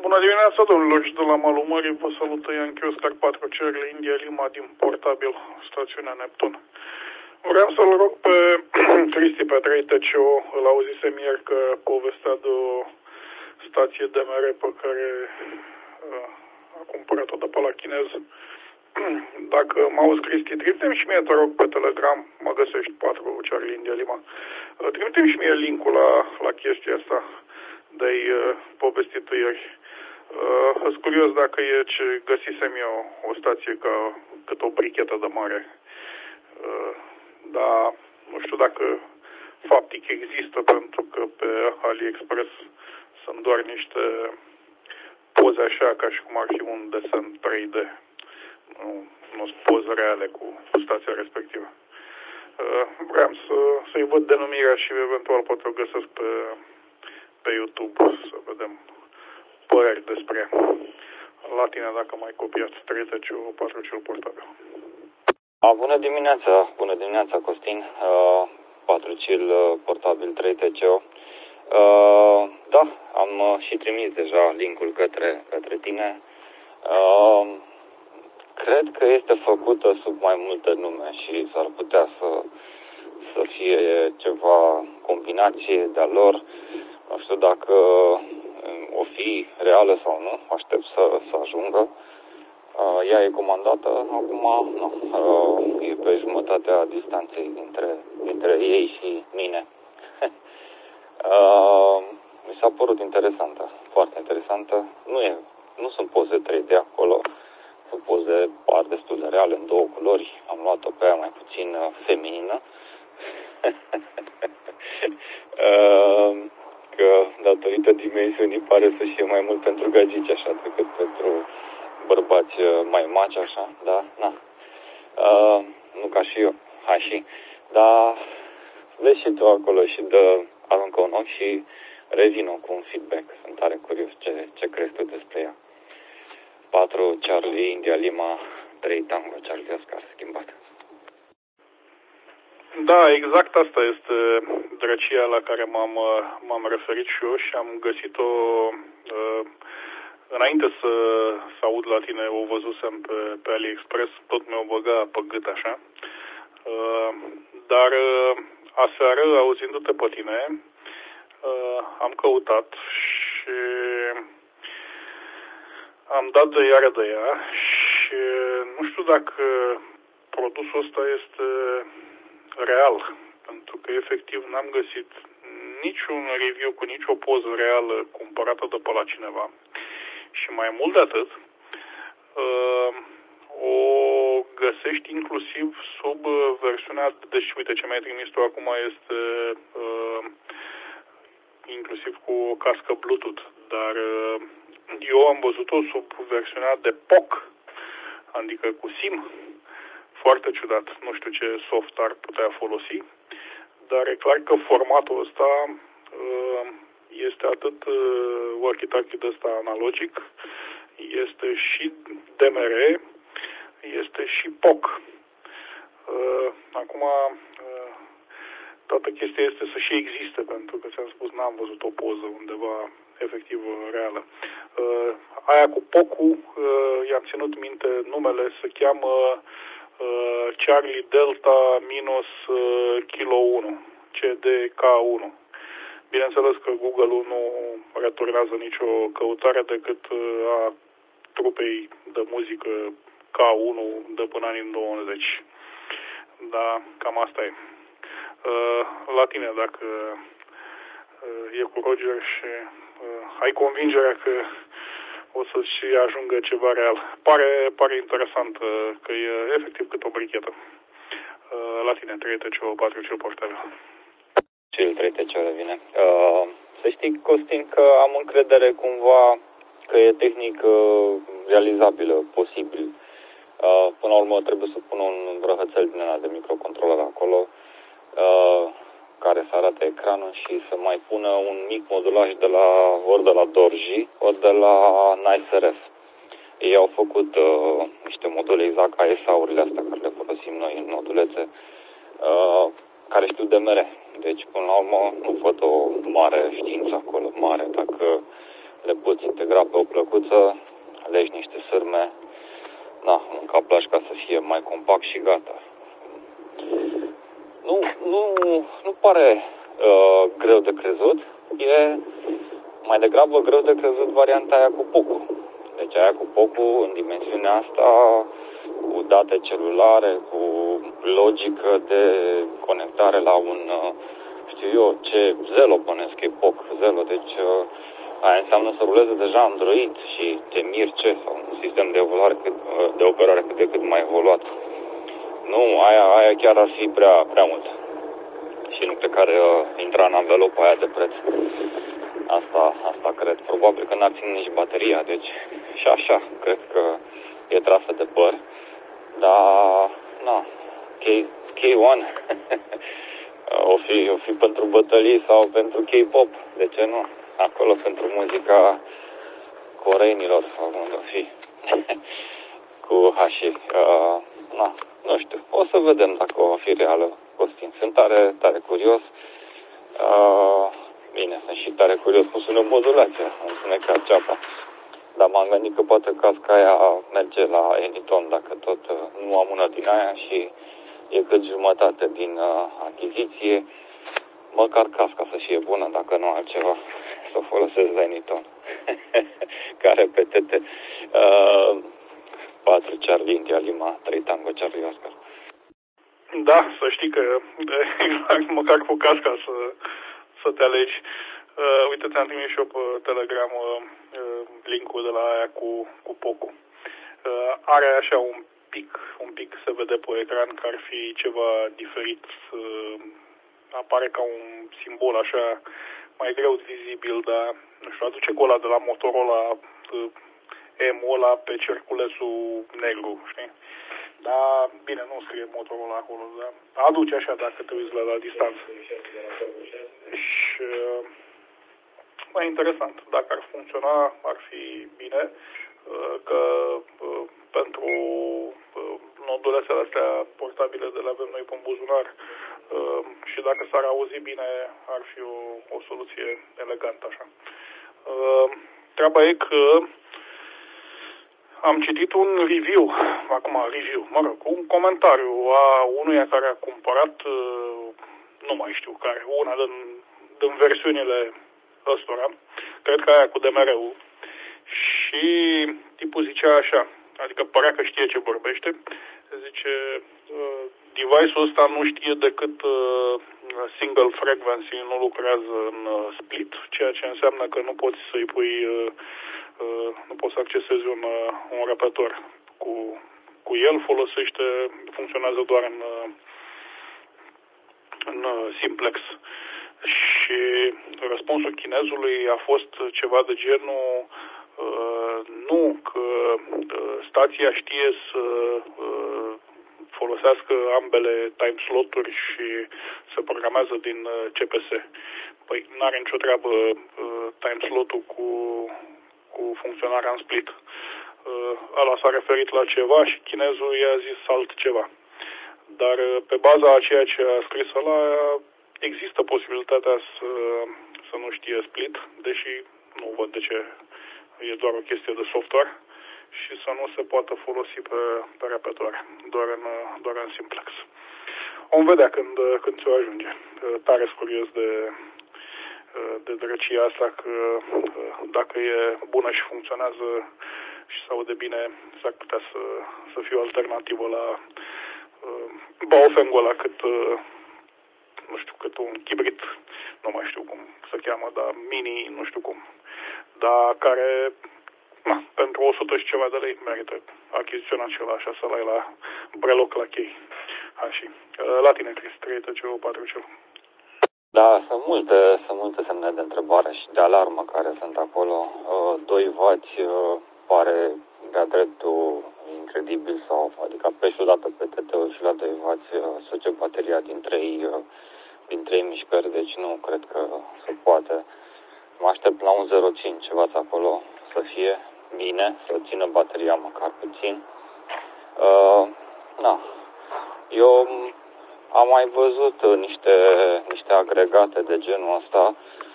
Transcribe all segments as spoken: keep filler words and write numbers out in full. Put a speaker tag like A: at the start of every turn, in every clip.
A: Bună dimineața, domnilor, și de la malul mării vă salută Ian Chioscar patru Charlie India Lima din Portabil, stațiunea Neptun. Vreau să-l rog pe Cristi pe trei T C O, îl auzisem ieri că povestea de o stație D M R pe care uh, a cumpărat-o de pe la chinez. Dacă mă auzi, Cristi, trimite-mi și mie, te rog, pe Telegram, mă găsești patru Charlie India Lima. Uh, trimite-mi și mie link-ul la, la chestia asta de-ai uh, povestit ieri. Uh, sunt curios dacă e ce găsisem eu, o stație ca cât o brichetă de mare. Uh, dar nu știu dacă faptic există, pentru că pe AliExpress sunt doar niște poze așa, ca și cum ar fi un desen trei D. Nu, nu sunt poze reale cu, cu stația respectivă. Uh, vreau să, să-i văd denumirea și eventual poate o găsesc pe, pe YouTube să vedem păreri despre la tine, dacă mai copiat trei T C O patru cel portabil.
B: A, bună dimineața, bună dimineața, Costin, uh, patru cil uh, portabil trei T C O. Uh, da, am uh, și trimis deja linkul către, către tine. Uh, cred că este făcută sub mai multe nume și s-ar putea să, să fie ceva combinație de-a lor. Nu știu dacă o fi reală sau nu, aștept să, să ajungă. Uh, ea e comandată, acum nu, uh, e pe jumătatea distanței dintre, dintre ei și mine. uh, mi s-a părut interesantă, foarte interesantă. Nu, e, nu sunt poze trei D acolo, sunt poze par destul de reale, în două culori. Am luat-o pe aia mai puțin uh, feminină. uh, că datorită dimensiunii pare să fie mai mult pentru gagici așa decât pentru bărbați mai maci așa, da, na. Uh, nu ca și eu, ha și, dar vezi și tu acolo și dă, aruncă un ochi și revină cu un feedback. Sunt tare curios ce, ce crezi tu despre ea. patru Charlie India Lima trei Tango Charlie Oscar schimbat.
A: Da, exact asta este drăcia la care m-am, m-am referit și eu și am găsit-o uh, înainte să, să aud la tine, o văzusem pe, pe AliExpress, tot mi-o băga pe gât așa. Uh, dar uh, aseară, auzindu-te pe tine, uh, am căutat și am dat de iară de ea și nu știu dacă produsul ăsta este real, pentru că efectiv n-am găsit niciun review cu nicio poză reală cumpărată de pe la cineva. Și mai mult de atât, uh, o găsești inclusiv sub versiunea, deci uite ce mi-ai trimis tu acum este uh, inclusiv cu o cască Bluetooth, dar uh, eu am văzut-o sub versiunea de P O C, adică cu SIM. Foarte ciudat, nu știu ce soft ar putea folosi, dar e clar că formatul ăsta uh, este atât uh, walkie-talkie de ăsta analogic, este și D M R, este și P O C. Uh, acum, uh, toată chestia este să și existe, pentru că ți-am spus, n-am văzut o poză undeva efectiv reală. Uh, aia cu P O C-ul, uh, i-am ținut minte, numele se cheamă uh, Charlie Delta minus uh, Kilo unu, C D K unu. Bineînțeles că Google-ul nu returnează nicio căutare decât a trupei de muzică K unu de până anii nouăzeci. Da, cam asta e. La tine, dacă e cu Roger și ai convingerea că o să și ajungă ceva real. Pare, pare interesant că e efectiv cât o brichetă. La tine, trei T C O patru cel portabil.
B: Cel trei T C O revine. Uh, să știi, Costin, că am încredere cumva că e tehnic uh, realizabilă, posibil. Uh, până la urmă trebuie să pun un vrăhățel din ăla de microcontroler acolo uh, care să arate ecranul și să mai pună un mic modulaj de la, ori de la Dorji, ori de la NiceRF. Ei au făcut uh, niște module exact ca S A-urile astea care le folosim noi în modulețe, uh, care știu D M R. Deci, până la urmă, nu văd o mare știință acolo, mare. Dacă le poți integra pe o plăcuță, legi niște sârme, na, un cablaj ca să fie mai compact și gata. Nu, nu, nu pare uh, greu de crezut, e mai degrabă greu de crezut varianta aia cu Poco. Deci aia cu Poco în dimensiunea asta, cu date celulare, cu logică de conectare la un, știu eu, ce Zelo bănesc, e P O C, Zelo, deci aia înseamnă să ruleze deja Android și te miri ce, sau un sistem de, evoluare, de operare cât de cât mai evoluat. Nu, aia, aia chiar ar fi prea, prea mult. Și nu cred că ar uh, intra în anvelopa aia de preț. Asta, asta cred. Probabil că n-ar ține nici bateria, deci și așa, cred că e trasă de păr. Dar, na, K unu o fi, o fi pentru bătălii sau pentru K-pop, de ce nu? Acolo pentru muzica coreenilor sau unde o fi. Cu Hashi. Uh, na, nu știu, o să vedem dacă o fi reală, Costin. Sunt tare, tare curios. Uh, bine, sunt și tare curios cum sună modulația, îmi spune ca ceapa. Dar m-am gândit că poate casca aia merge la Anytone, dacă tot uh, nu am una din aia și e cât jumătate din uh, achiziție, măcar casca să fie bună, dacă nu altceva, să o folosesc la Anytone. Care pe tete uh, patru Charlie India Lima, trei Tango Charlie Oscar.
A: Da, să știi că exact, măcar cu casca să, să te alegi. Uh, uite, ți-am trimis și eu pe Telegram uh, link-ul de la aia cu, cu Poco. Uh, are așa un pic, un pic se vede pe ecran că ar fi ceva diferit. Uh, apare ca un simbol așa mai greu vizibil, dar nu știu, aduce cu ăla de la Motorola, uh, M-ul ăla pe cerculețul negru, știi? Da, bine, nu scrie Motorola acolo, dar aduce așa dacă te uiți la, la distanță. Și mai interesant, dacă ar funcționa, ar fi bine, că pentru nodulețele astea portabile de le avem noi pe buzunar și dacă s-ar auzi bine, ar fi o, o soluție elegantă așa. Treaba e că am citit un review, acum review, mă rog, un comentariu a unuia care a cumpărat, nu mai știu care, una din, din versiunile ăstora, cred că aia cu D M R-ul, și tipul zicea așa, adică părea că știe ce vorbește, zice, device-ul ăsta nu știe decât single frequency, nu lucrează în split, ceea ce înseamnă că nu poți să-i pui, nu poți să accesezi un, un repător cu, cu el, folosește, funcționează doar în, în simplex. Și răspunsul chinezului a fost ceva de genul uh, nu, că uh, stația știe să uh, folosească ambele timeslot-uri și se programează din uh, C P S. Păi n-are nicio treabă uh, timeslot-ul cu, cu funcționarea în split. Uh, ăla s-a referit la ceva și chinezul i-a zis altceva. Dar uh, pe baza a ceea ce a scris ăla, există posibilitatea să, să nu știe split, deși nu văd de ce, e doar o chestie de software, și să nu se poată folosi pe, pe repetoare, doar în, doar în simplex. Vom vedea când, când ți-o ajunge. Tare curios de, de drăcia asta, că dacă e bună și funcționează și se aude bine, s-ar putea să, să fie o alternativă la Baofeng-ul ăla, cât nu știu, cât un chibrit, nu mai știu cum se cheamă, dar mini, nu știu cum, dar care, na, pentru o sută și ceva de lei merită achiziționat ceva așa, să-l ai la breloc la chei. Așa. La tine, Chris, trei T C U patru C U.
B: Da, sunt multe, sunt multe semne de întrebare și de alarmă care sunt acolo. doi wați pare de-a dreptul incredibil, sau adică apeși odată pe T T-ul și la doi wați suge bateria din trei din trei mișcări, deci nu cred că se poate. Mă aștept la un zero virgulă cinci wați acolo să fie bine, să țină bateria măcar puțin. Uh, na. Eu am mai văzut niște, niște agregate de genul ăsta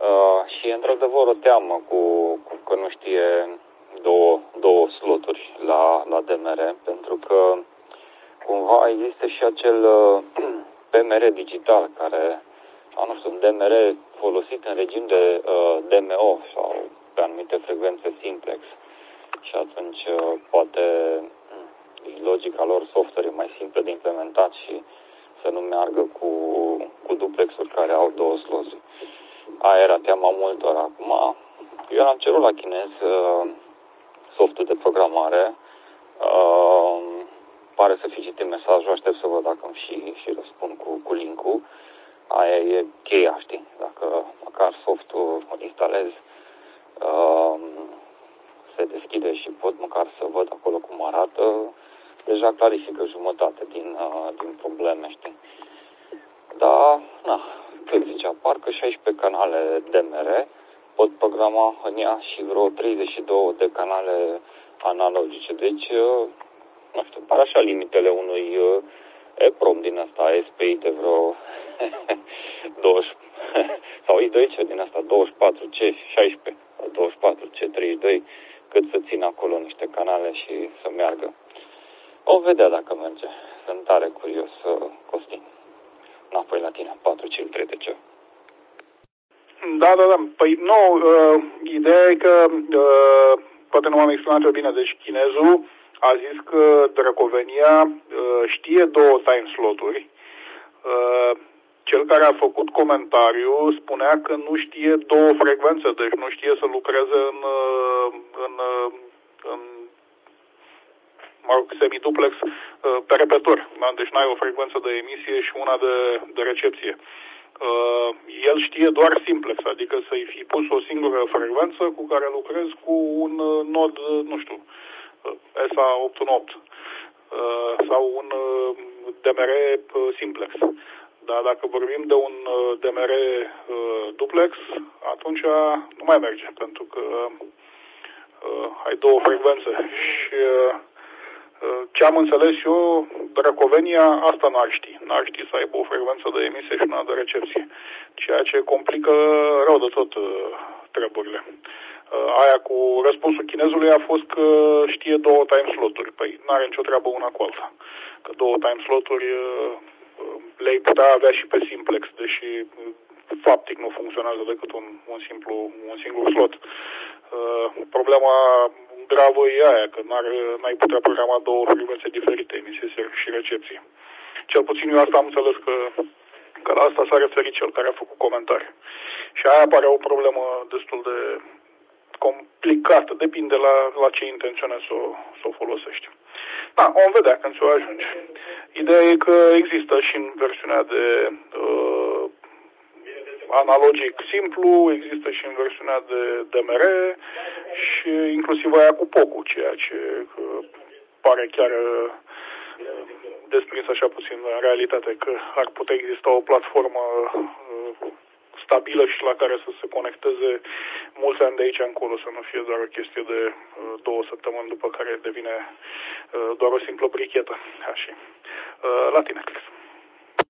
B: Uh, și într-adevăr o teamă cu, cu că nu știe două, două sloturi la, la D M R, pentru că cumva există și acel uh, P M R digital care, sau nu știu, un D M R folosit în regim de uh, D M O sau pe anumite frecvențe simplex. Și atunci uh, poate logica lor software e mai simplă de implementat și să nu meargă cu, cu duplexuri care au două sloturi. Aia era teama multor. Acum, eu am cerut la chinez uh, softul de programare. Uh, pare să fi citit mesajul, aștept să văd dacă îmi și, și răspund cu, cu link-ul. Aia e cheia, știi? Dacă măcar softul îl instalez, uh, se deschide și pot măcar să văd acolo cum arată, deja clarifică jumătate din, uh, din probleme, știi? Dar, na, cât zicea, parcă șaisprezece canale D M R pot programa în ea și vreo treizeci și două de canale analogice. Deci, uh, nu știu, pare așa limitele unui uh, EPROM din asta, S P I de vreo douăzeci sau I doi C din asta, douăzeci și patru C șaisprezece, douăzeci și patru C treizeci și doi, cât să țin acolo niște canale și să meargă. O vedea dacă merge. Sunt tare curios, Costin. Înapoi la tine, patru C trei T C.
A: Da, da, da. Păi nu, uh, ideea e că, uh, poate nu m-am exprimat bine, deci chinezul a zis că Dracovenia uh, știe două time sloturi. Uh, cel care a făcut comentariu spunea că nu știe două frecvențe, deci nu știe să lucreze în, în, în mă rog, semiduplex pe repetor. Da? Deci n-ai o frecvență de emisie și una de, de recepție. El știe doar simplex, adică să-i fi pus o singură frecvență cu care lucrezi cu un nod, nu știu, S A opt unu opt sau un D M R simplex. Dar dacă vorbim de un D M R uh, duplex, atunci nu mai merge, pentru că uh, ai două frecvențe. Și uh, ce am înțeles eu, Dracovenia asta n-ar ști. N-ar ști să aibă o frecvență de emisie și una de recepție. Ceea ce complică rău de tot uh, treburile. Uh, aia cu răspunsul chinezului a fost că știe două time sloturi. Păi n-are nicio treabă una cu alta. Că două time sloturi uh, le-ai putea avea și pe simplex, deși faptic nu funcționează decât un, un, simplu, un singur slot. Uh, problema gravă e aia, că n-ai putea programa două frecvențe diferite, emisie și recepție. Cel puțin eu asta am înțeles că, că la asta s-a referit cel care a făcut comentarii. Și aia pare o problemă destul de complicată, depinde la, la ce intenționezi să o, să o folosești. Da, vom vedea când se o ajunge. Ideea e că există și în versiunea de uh, analogic simplu, există și în versiunea de D M R și inclusiv aia cu P O C-ul, ceea ce uh, pare chiar uh, desprins așa puțin în realitate, că ar putea exista o platformă uh, stabilă și la care să se conecteze mulți ani de aici încolo, să nu fie doar o chestie de uh, două săptămâni după care devine uh, doar o simplă brichetă. Așa. Uh, la tine, Chris.